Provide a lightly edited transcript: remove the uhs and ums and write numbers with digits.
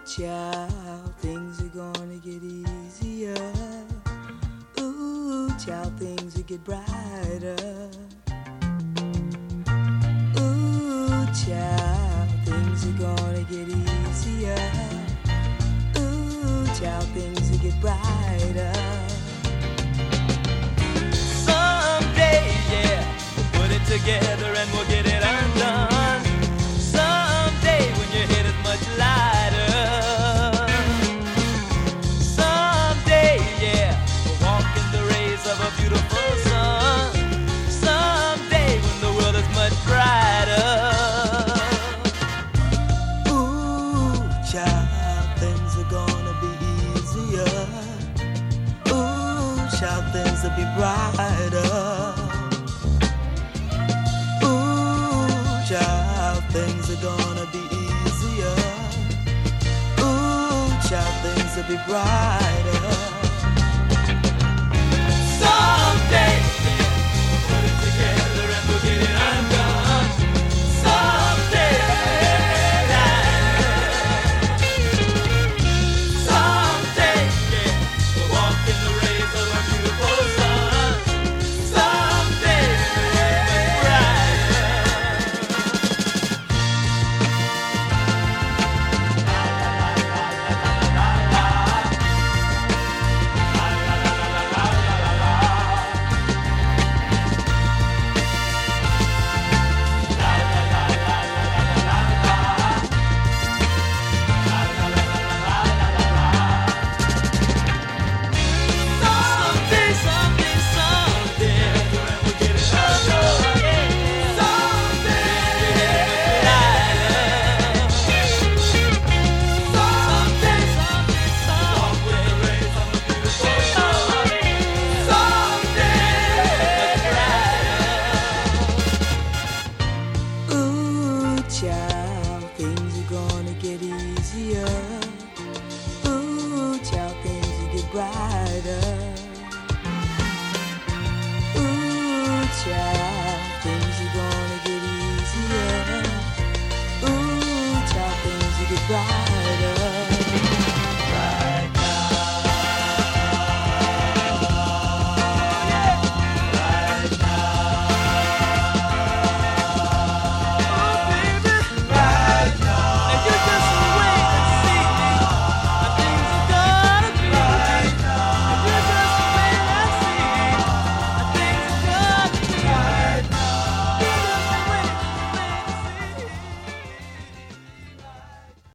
child, things are gonna get easier. Ooh, child, things will get brighter. Ooh, child, things are gonna get easier. Ooh, child, things will get brighter. Someday, yeah, we'll put it together and we'll get it undone. Someday when your head is much lighter. Someday, yeah, we'll walk in the rays of a beautiful sun. Someday when the world is much brighter. Ooh, child, things are gonna be easier. Ooh, child, things will be brighter. Ooh, child, things are gonna be easier. Ooh, child, things will be brighter.